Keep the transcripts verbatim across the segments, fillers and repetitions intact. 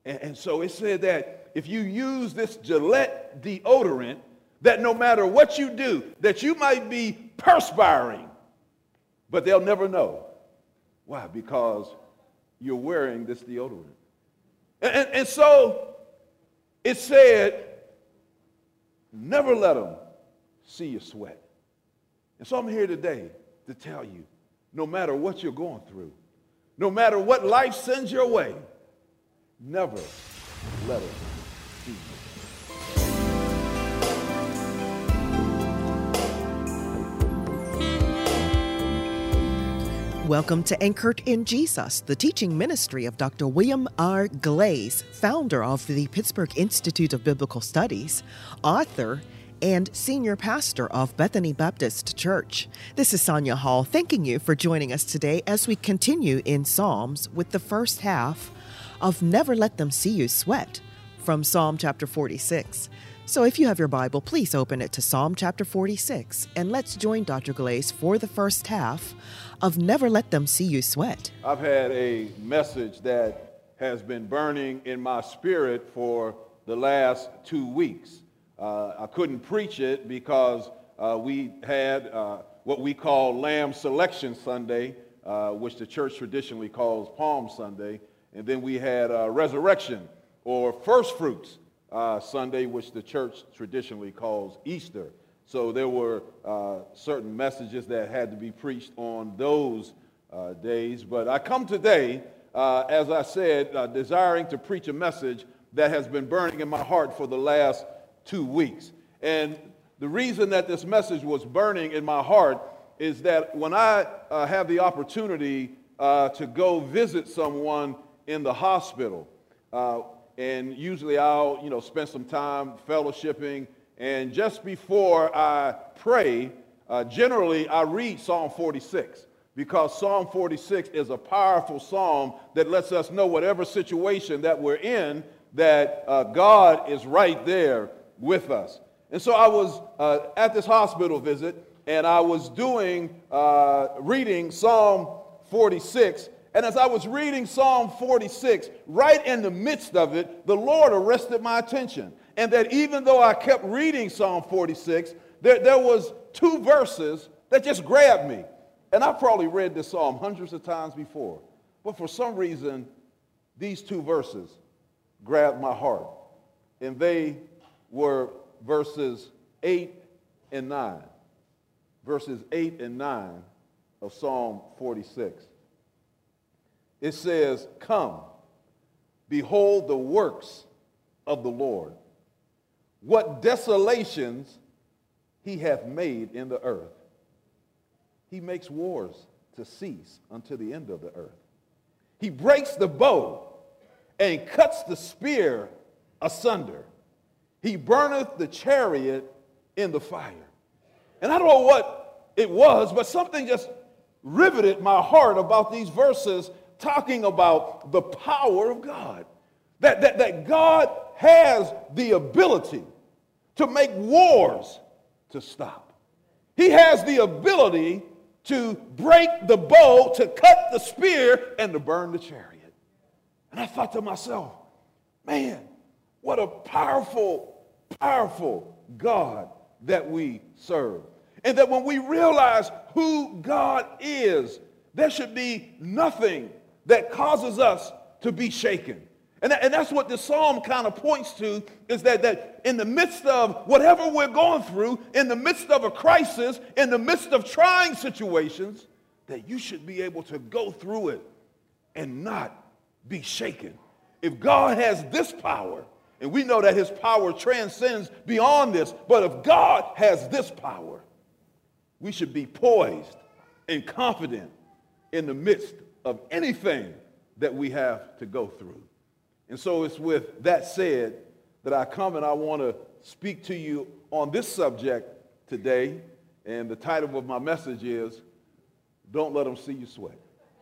And, and so it said that if you use this Gillette deodorant, that no matter what you do, that you might be perspiring, but they'll never know. Why? Because you're wearing this deodorant. And, and, and so it said, never let them see you sweat. And so I'm here today to tell you, no matter what you're going through, no matter what life sends your way, never let them see you. Welcome to Anchored in Jesus, the teaching ministry of Doctor William R. Glaze, founder of the Pittsburgh Institute of Biblical Studies, author, and senior pastor of Bethany Baptist Church. This is Sonia Hall, thanking you for joining us today as we continue in Psalms with the first half of Never Let Them See You Sweat from Psalm chapter forty-six. So if you have your Bible, please open it to Psalm chapter forty-six, and let's join Doctor Glaze for the first half of Never Let Them See You Sweat. I've had a message that has been burning in my spirit for the last two weeks. Uh, I couldn't preach it because uh, we had uh, what we call Lamb Selection Sunday, uh, which the church traditionally calls Palm Sunday, and then we had uh, Resurrection or First Fruits Uh, Sunday, which the church traditionally calls Easter. So there were uh, certain messages that had to be preached on those uh, days. But I come today, uh, as I said, uh, desiring to preach a message that has been burning in my heart for the last two weeks. And the reason that this message was burning in my heart is that when I uh, have the opportunity uh, to go visit someone in the hospital, uh, and usually I'll, you know, spend some time fellowshipping. And just before I pray, uh, generally I read Psalm forty-six, because Psalm forty-six is a powerful psalm that lets us know whatever situation that we're in, that uh, God is right there with us. And so I was uh, at this hospital visit, and I was doing, uh, reading Psalm forty-six. And as I was reading Psalm forty-six, right in the midst of it, the Lord arrested my attention. And that even though I kept reading Psalm forty-six, there, there was two verses that just grabbed me. And I probably read this psalm hundreds of times before. But for some reason, these two verses grabbed my heart. And they were verses eight and nine. Verses eight and nine of Psalm forty-six. It says, "Come, behold the works of the Lord, what desolations he hath made in the earth. He makes wars to cease unto the end of the earth. He breaks the bow and cuts the spear asunder. He burneth the chariot in the fire." And I don't know what it was, but something just riveted my heart about these verses, talking about the power of God. That, that, that God has the ability to make wars to stop. He has the ability to break the bow, to cut the spear, and to burn the chariot. And I thought to myself, man, what a powerful, powerful God that we serve. And that when we realize who God is, there should be nothing that causes us to be shaken. And, that, and that's what the psalm kind of points to, is that, that in the midst of whatever we're going through, in the midst of a crisis, in the midst of trying situations, that you should be able to go through it and not be shaken. If God has this power, and we know that his power transcends beyond this, but if God has this power, we should be poised and confident in the midst of anything that we have to go through. And so it's with that said that I come and I want to speak to you on this subject today. And the title of my message is, Don't Let Them See You Sweat.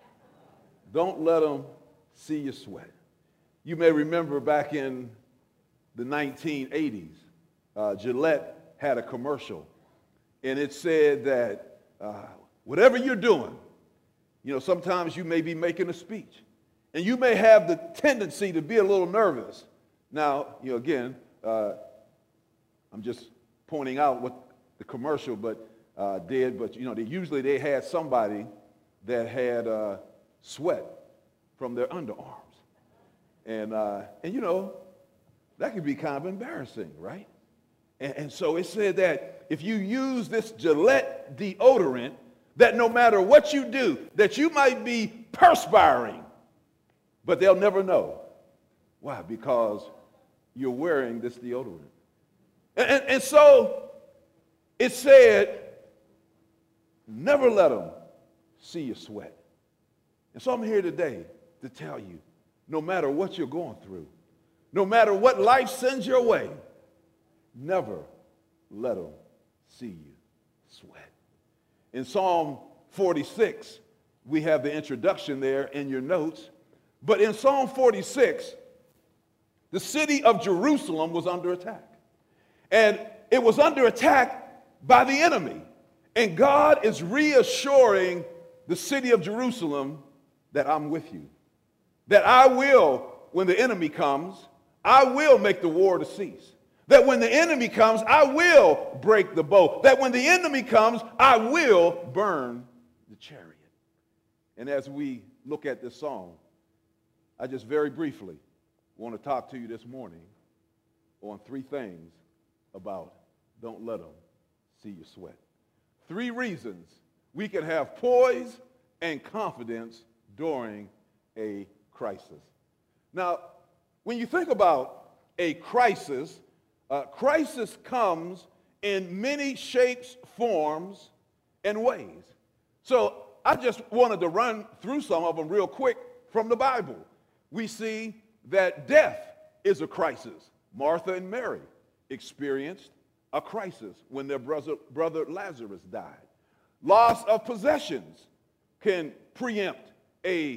Don't let them see you sweat. You may remember back in the nineteen eighties, uh, Gillette had a commercial. And it said that uh, whatever you're doing, you know, sometimes you may be making a speech, And you may have the tendency to be a little nervous. Now, you know, again, uh, I'm just pointing out what the commercial but uh, did, but, you know, they, usually they had somebody that had uh, sweat from their underarms. And, uh, and, you know, that could be kind of embarrassing, right? And, and so it said that if you use this Gillette deodorant, that no matter what you do, that you might be perspiring, but they'll never know. Why? Because you're wearing this deodorant. And, and, and so it said, never let them see you sweat. And so I'm here today to tell you, no matter what you're going through, no matter what life sends your way, never let them see you sweat. In Psalm forty-six, we have the introduction there in your notes. But in Psalm forty-six, the city of Jerusalem was under attack. And it was under attack by the enemy. And God is reassuring the city of Jerusalem that I'm with you. That I will, when the enemy comes, I will make the war to cease. That when the enemy comes, I will break the bow. That when the enemy comes, I will burn the chariot. And as we look at this song, I just very briefly want to talk to you this morning on three things about don't let them see you sweat. Three reasons we can have poise and confidence during a crisis. Now, when you think about a crisis, uh, crisis comes in many shapes, forms, and ways. So I just wanted to run through some of them real quick from the Bible. We see that death is a crisis. Martha and Mary experienced a crisis when their brother, brother Lazarus died. Loss of possessions can preempt a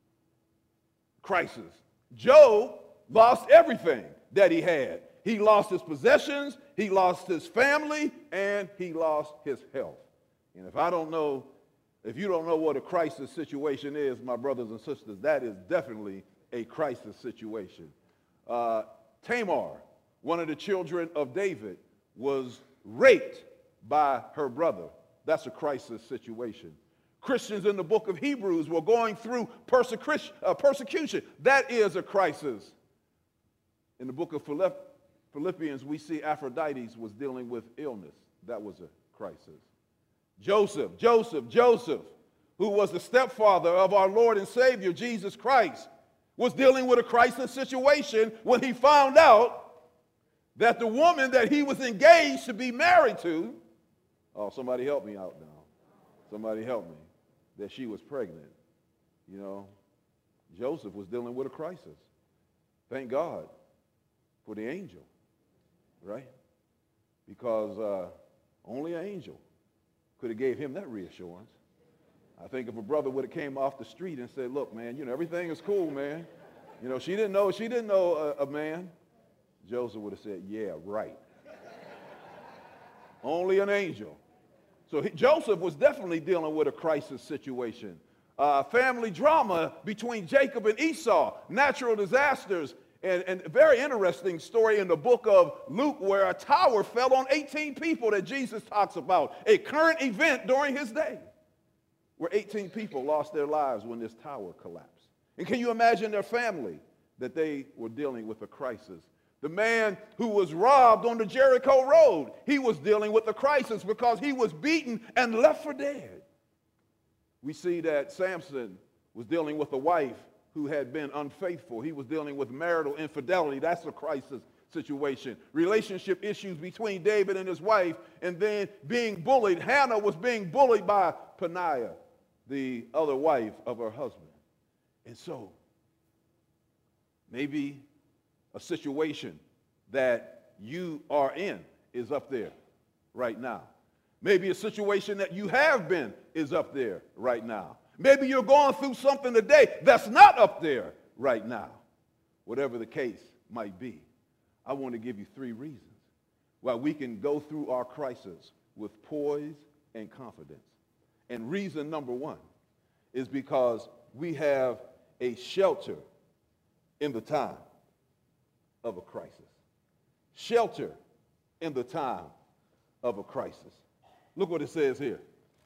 crisis. Job lost everything that he had. He lost his possessions, he lost his family, and he lost his health. And if I don't know, if you don't know what a crisis situation is, my brothers and sisters, that is definitely a crisis situation. Uh, Tamar, one of the children of David, was raped by her brother. That's a crisis situation. Christians in the book of Hebrews were going through persecution. Uh, persecution. That is a crisis. In the book of Philippians, we see Aphrodite was dealing with illness. That was a crisis. Joseph, Joseph, Joseph, who was the stepfather of our Lord and Savior, Jesus Christ, was dealing with a crisis situation when he found out that the woman that he was engaged to be married to, oh, somebody help me out now. Somebody help me. That she was pregnant. You know, Joseph was dealing with a crisis. Thank God for the angel, right? Because uh, only an angel could have gave him that reassurance. I think if a brother would have came off the street and said, look, man, you know, everything is cool, man. You know, she didn't know, she didn't know a, a man. Joseph would have said, yeah, right. Only an angel. So he, Joseph was definitely dealing with a crisis situation. Uh, family drama between Jacob and Esau, natural disasters, and, and a very interesting story in the book of Luke where a tower fell on eighteen people that Jesus talks about, a current event during his day, where eighteen people lost their lives when this tower collapsed. And can you imagine their family that they were dealing with a crisis? The man who was robbed on the Jericho road, he was dealing with a crisis because he was beaten and left for dead. We see that Samson was dealing with a wife who had been unfaithful. He was dealing with marital infidelity. That's a crisis situation. Relationship issues between David and his wife, and then being bullied. Hannah was being bullied by Peninnah, the other wife of her husband. And so, maybe a situation that you are in is up there right now. Maybe a situation that you have been is up there right now. Maybe you're going through something today that's not up there right now. Whatever the case might be, I want to give you three reasons why we can go through our crisis with poise and confidence. And reason number one is because we have a shelter in the time of a crisis. Shelter in the time of a crisis. Look what it says here.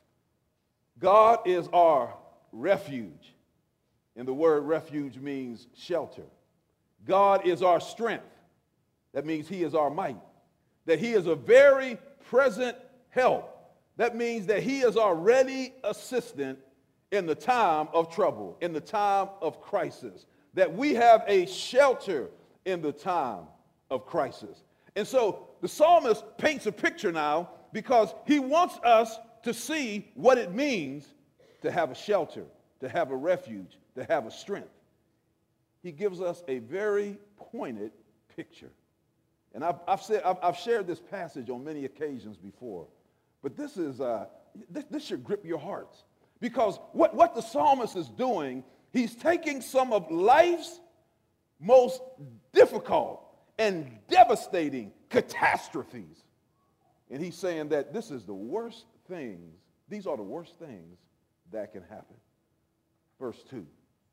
God is our refuge. And the word refuge means shelter. God is our strength. That means he is our might. That he is a very present help. That means that he is our ready assistant in the time of trouble, in the time of crisis. That we have a shelter in the time of crisis. And so the psalmist paints a picture now because he wants us to see what it means to have a shelter, to have a refuge, to have a strength. He gives us a very pointed picture. And I've, I've said I've, I've shared this passage on many occasions before, but this is uh, this, this should grip your hearts because what, what the psalmist is doing, he's taking some of life's most difficult and devastating catastrophes, and he's saying that this is the worst things. These are the worst things that can happen. Verse two.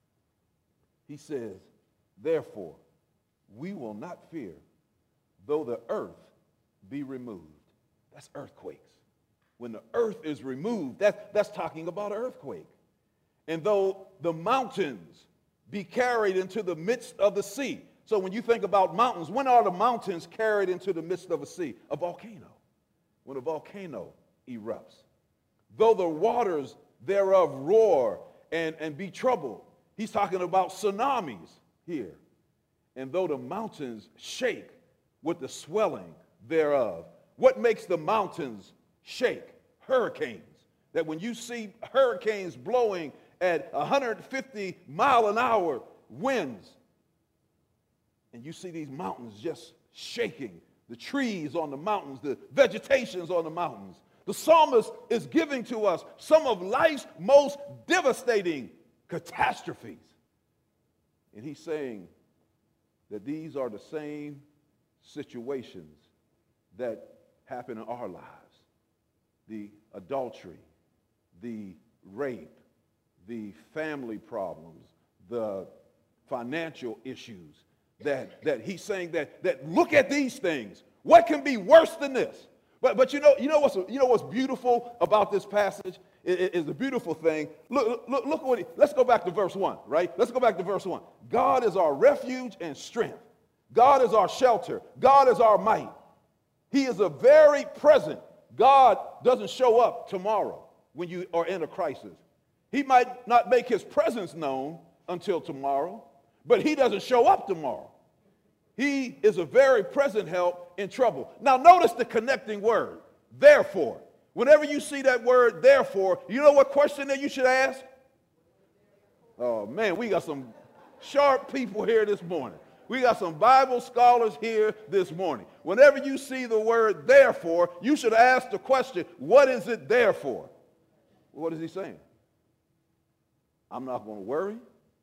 He says, therefore, we will not fear, though the earth be removed. That's earthquakes. When the earth is removed, that, that's talking about an earthquake. And though the mountains be carried into the midst of the sea. So when you think about mountains, when are the mountains carried into the midst of a sea? A volcano. When a volcano erupts. Though the waters thereof roar and, and be troubled. He's talking about tsunamis here. And though the mountains shake with the swelling thereof. What makes the mountains shake? Hurricanes. That when you see hurricanes blowing at one hundred fifty mile an hour winds, and you see these mountains just shaking, the trees on the mountains, the vegetations on the mountains. The psalmist is giving to us some of life's most devastating catastrophes. And he's saying that these are the same situations that happen in our lives. The adultery, the rape, the family problems, the financial issues, that, that he's saying that, that look at these things. What can be worse than this? But, but you know, you know what's you know what's beautiful about this passage is, is the beautiful thing. Look, look, look what he, let's go back to verse one, right? Let's go back to verse one. God is our refuge and strength. God is our shelter. God is our might. He is a very present. God doesn't show up tomorrow when you are in a crisis. He might not make his presence known until tomorrow, but he doesn't show up tomorrow. He is a very present help in trouble. Now notice the connecting word, therefore. Whenever you see that word, therefore, you know what question that you should ask? Oh man, we got some sharp people here this morning. We got some Bible scholars here this morning. Whenever you see the word therefore, you should ask the question, what is it there for? What is he saying? I'm not going to worry.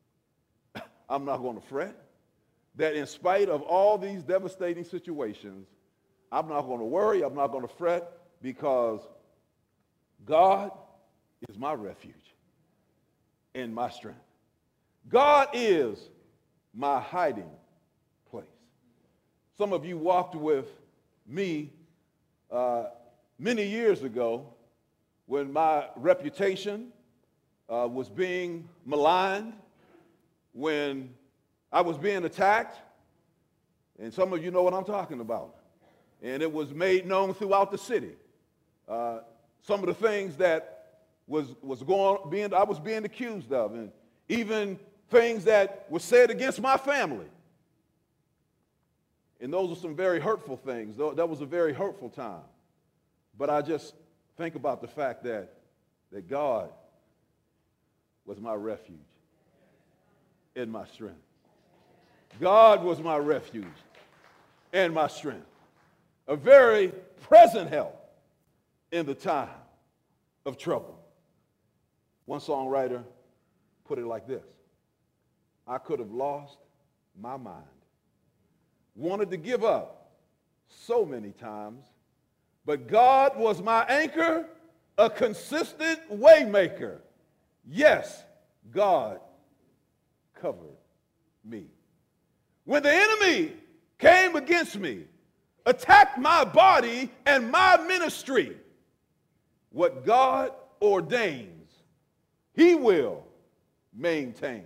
I'm not going to fret. That in spite of all these devastating situations, I'm not going to worry, I'm not going to fret, because God is my refuge and my strength. God is my hiding place. Some of you walked with me uh, many years ago when my reputation uh, was being maligned, when I was being attacked, and some of you know what I'm talking about. And it was made known throughout the city. Uh, some of the things that was, was going, being, I was being accused of, and even things that were said against my family. And those are some very hurtful things. That was a very hurtful time. But I just think about the fact that, that God was my refuge and my strength. God was my refuge and my strength. A very present help in the time of trouble. One songwriter put it like this: I could have lost my mind, wanted to give up so many times, but God was my anchor, a consistent way maker. Yes, God covered me. When the enemy came against me, attacked my body and my ministry, what God ordains, he will maintain.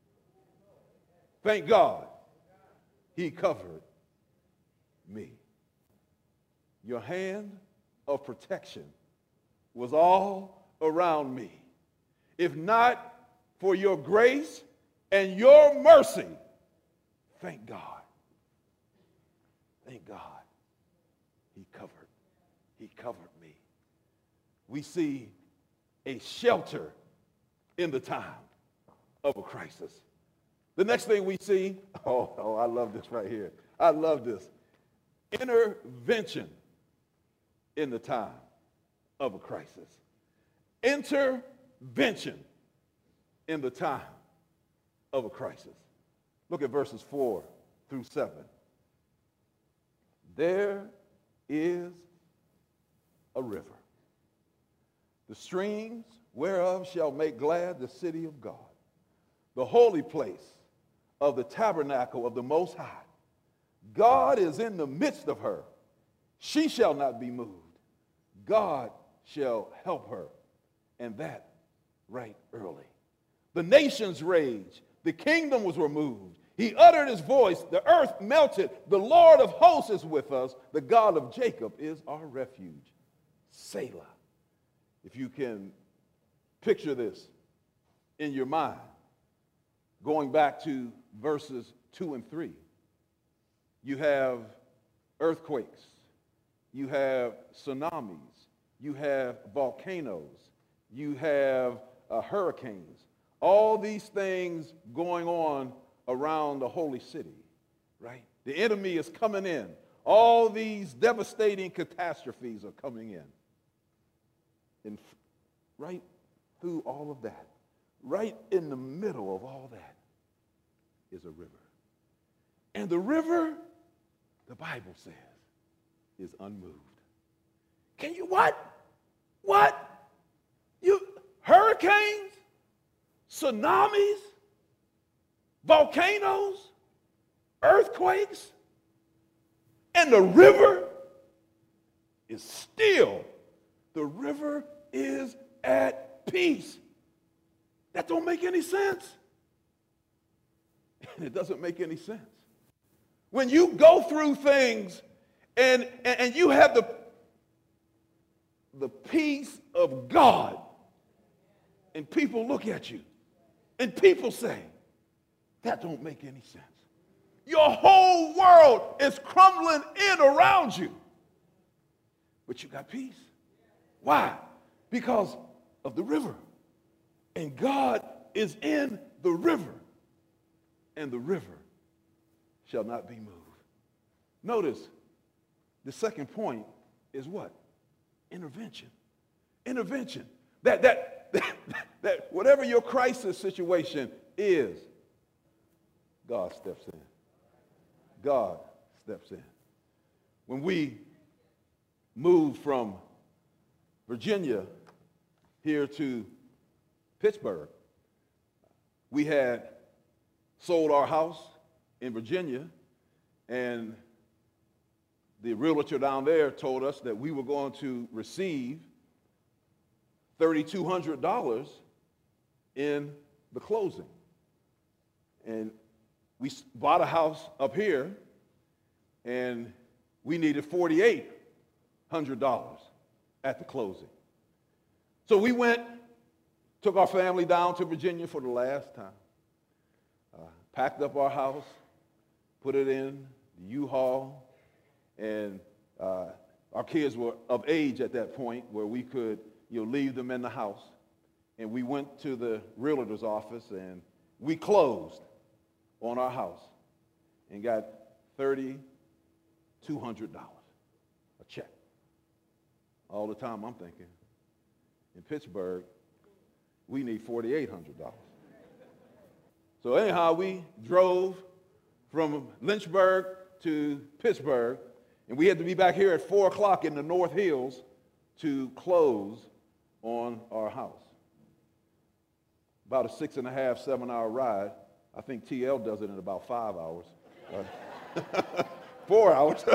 Thank God he covered me. Your hand of protection was all around me. If not for your grace and your mercy, thank God. Thank God. He covered. He covered me. We see a shelter in the time of a crisis. The next thing we see, oh, oh, I love this right here. I love this. Intervention in the time of a crisis. Intervention in the time of a crisis. Look at verses four through seven. There is a river, the streams whereof shall make glad the city of God, the holy place of the tabernacle of the Most High. God is in the midst of her. She shall not be moved. God shall help her, and that right early. The nations raged. The kingdom was removed. He uttered his voice. The earth melted. The Lord of hosts is with us. The God of Jacob is our refuge. Selah. If you can picture this in your mind, going back to verses two and three, you have earthquakes, you have tsunamis, you have volcanoes, you have uh, hurricanes, all these things going on around the holy city, right? The enemy is coming in. All these devastating catastrophes are coming in. And right through all of that, right in the middle of all that, is a river. And the river, the Bible says, is unmoved. Can you what? What? You hurricanes, tsunamis, volcanoes, earthquakes, and the river is still, the river is at peace. That don't make any sense. It doesn't make any sense. When you go through things and, and, and you have the, the peace of God, and people look at you, and people say, that don't make any sense. Your whole world is crumbling in around you, but you got peace. Why? Because of the river. And God is in the river, and the river shall not be moved. Notice the second point is what? Intervention. Intervention. That, that, that, that whatever your crisis situation is, God steps in. God steps in. When we moved from Virginia here to Pittsburgh, we had sold our house in Virginia, and the realtor down there told us that we were going to receive three thousand two hundred dollars in the closing. And we bought a house up here, and we needed four thousand eight hundred dollars at the closing. So we went, took our family down to Virginia for the last time, uh, packed up our house, put it in the U-Haul, and uh, our kids were of age at that point where we could, you know, leave them in the house. And we went to the realtor's office, and we closed on our house and got three thousand two hundred dollars, a check. All the time I'm thinking, in Pittsburgh, we need four thousand eight hundred dollars. So anyhow, we drove from Lynchburg to Pittsburgh, and we had to be back here at four o'clock in the North Hills to close on our house. About a six and a half, seven hour ride I think T L does it in about five hours. Uh, four hours.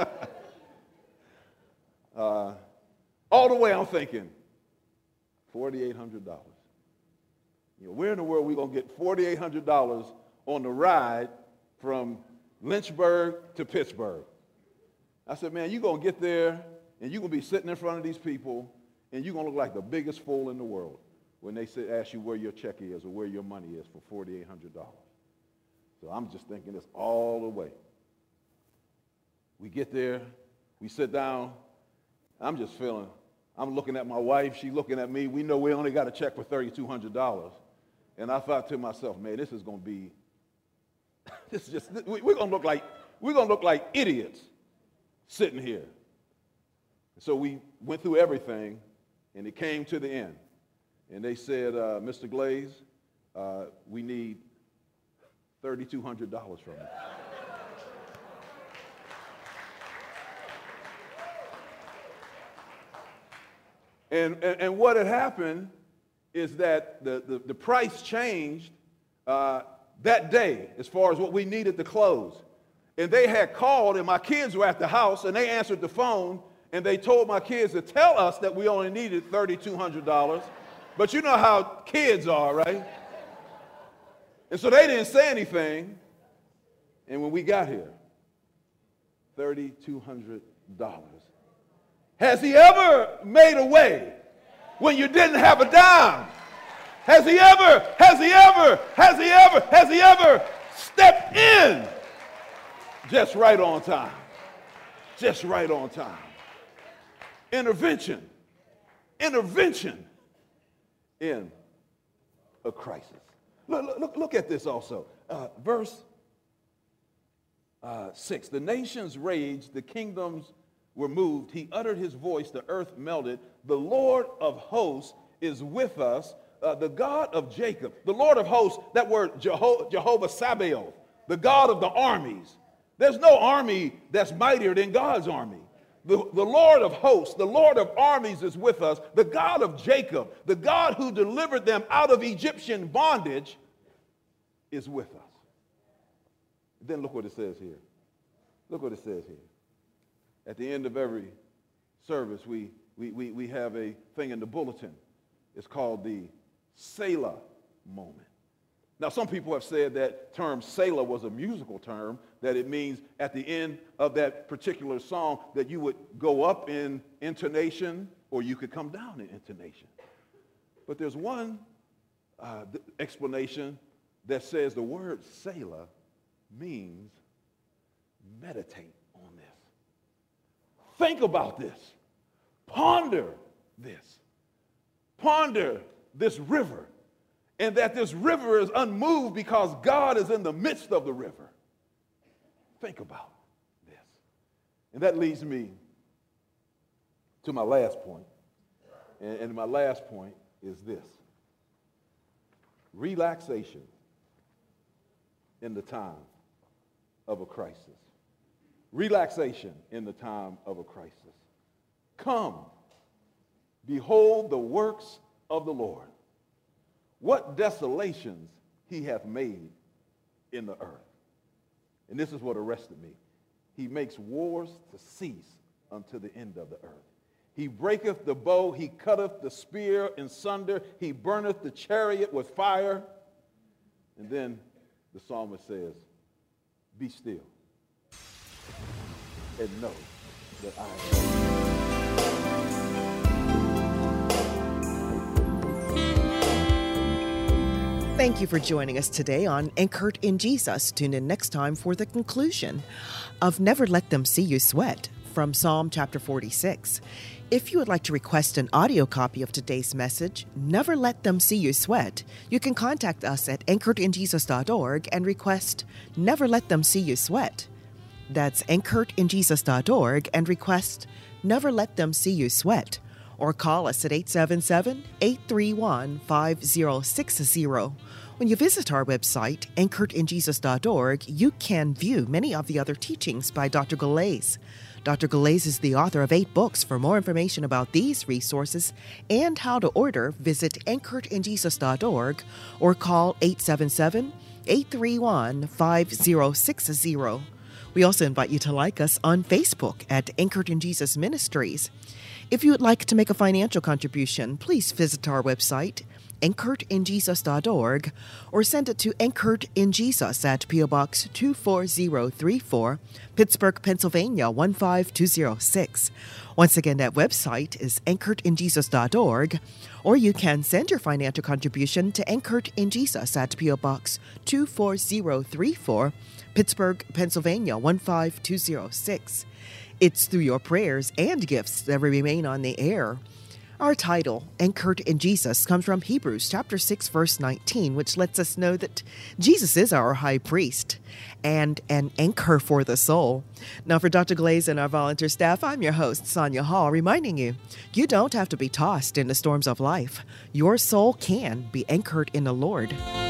uh, all the way I'm thinking, four thousand eight hundred dollars. You know, where in the world are we going to get four thousand eight hundred dollars on the ride from Lynchburg to Pittsburgh? I said, man, you're going to get there, and you're going to be sitting in front of these people, and you're going to look like the biggest fool in the world when they say, ask you where your check is or where your money is for four thousand eight hundred dollars. So I'm just thinking this all the way. We get there, we sit down. I'm just feeling, I'm looking at my wife, she's looking at me. We know we only got a check for three thousand two hundred dollars. And I thought to myself, man, this is going to be, this is just, we're going to look like, we're going to look like idiots sitting here. So we went through everything, and it came to the end. And they said, uh, Mister Glaze, uh, we need three thousand two hundred dollars from you. And, and, and what had happened is that the, the, the price changed uh, that day as far as what we needed to close. And they had called, and my kids were at the house, and they answered the phone, and they told my kids to tell us that we only needed three thousand two hundred dollars. But you know how kids are, right? And so they didn't say anything. And when we got here, three thousand two hundred dollars. Has he ever made a way when you didn't have a dime? Has he ever, has he ever, has he ever, has he ever stepped in just right on time? Just right on time. Intervention. Intervention in a crisis. Look, look, look at this also. Uh, verse uh, six. The nations raged, the kingdoms were moved. He uttered his voice, the earth melted. The Lord of hosts is with us, uh, the God of Jacob. The Lord of hosts, that word Jeho- Jehovah Sabaoth, the God of the armies. There's no army that's mightier than God's army. The, the Lord of hosts, the Lord of armies is with us. The God of Jacob, the God who delivered them out of Egyptian bondage is with us. Then look what it says here. Look what it says here. At the end of every service, we, we, we, we have a thing in the bulletin. It's called the Selah moment. Now, some people have said that term Selah was a musical term, that it means at the end of that particular song that you would go up in intonation or you could come down in intonation. But there's one uh, explanation that says the word Selah means meditate on this. Think about this. Ponder this. Ponder this river. And that this river is unmoved because God is in the midst of the river. Think about this. And that leads me to my last point. And, and my last point is this. Relaxation in the time of a crisis. Relaxation in the time of a crisis. Come, behold the works of the Lord. What desolations he hath made in the earth. And this is what arrested me. He makes wars to cease unto the end of the earth. He breaketh the bow, he cutteth the spear in sunder, he burneth the chariot with fire. And then the psalmist says, be still and know that I am. Thank you for joining us today on Anchored in Jesus. Tune in next time for the conclusion of Never Let Them See You Sweat from Psalm chapter forty-six. If you would like to request an audio copy of today's message, Never Let Them See You Sweat, you can contact us at anchored in jesus dot org and request Never Let Them See You Sweat. That's anchored in jesus dot org and request Never Let Them See You Sweat. Or call us at eight seven seven, eight three one, five zero six zero. When you visit our website, anchored in jesus dot org, you can view many of the other teachings by Doctor Glaze. Doctor Glaze is the author of eight books. For more information about these resources and how to order, visit anchored in jesus dot org or call eight seven seven, eight three one, five zero six zero. We also invite you to like us on Facebook at Anchored in Jesus Ministries. If you would like to make a financial contribution, please visit our website, anchored in jesus dot org, or send it to Anchored in Jesus at P O. Box two four zero three four, Pittsburgh, Pennsylvania one five two zero six. Once again, that website is anchored in jesus dot org, or you can send your financial contribution to Anchored in Jesus at P O. Box two four zero three four, Pittsburgh, Pennsylvania one five two zero six. It's through your prayers and gifts that we remain on the air. Our title, Anchored in Jesus, comes from Hebrews chapter six, verse nineteen, which lets us know that Jesus is our high priest and an anchor for the soul. Now, for Doctor Glaze and our volunteer staff, I'm your host, Sonia Hall, reminding you, you don't have to be tossed in the storms of life. Your soul can be anchored in the Lord.